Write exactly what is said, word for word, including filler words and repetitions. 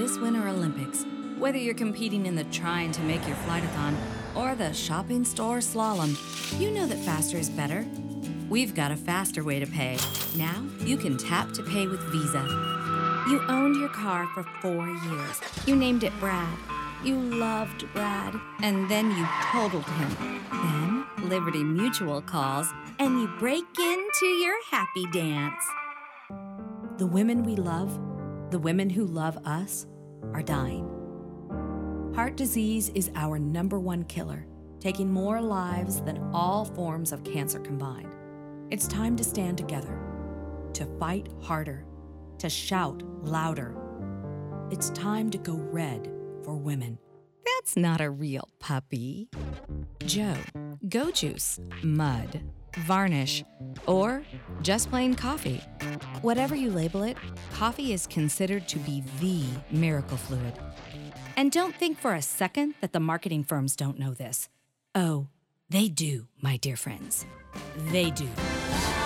this Winter Olympics. Whether you're competing in the trying to make your flight-a-thon or the shopping store slalom, you know that faster is better. We've got a faster way to pay. Now you can tap to pay with Visa. You owned your car for four years. You named it Brad. You loved Brad. And then you totaled him. Then Liberty Mutual calls and you break into your happy dance. The women we love, the women who love us, are dying. Heart disease is our number one killer, taking more lives than all forms of cancer combined. It's time to stand together, to fight harder, to shout louder. It's time to go red for women. That's not a real puppy. Joe, Go Juice, Mud, Varnish, or just plain coffee. Whatever you label it, coffee is considered to be the miracle fluid. And don't think for a second that the marketing firms don't know this. Oh, they do, my dear friends. They do.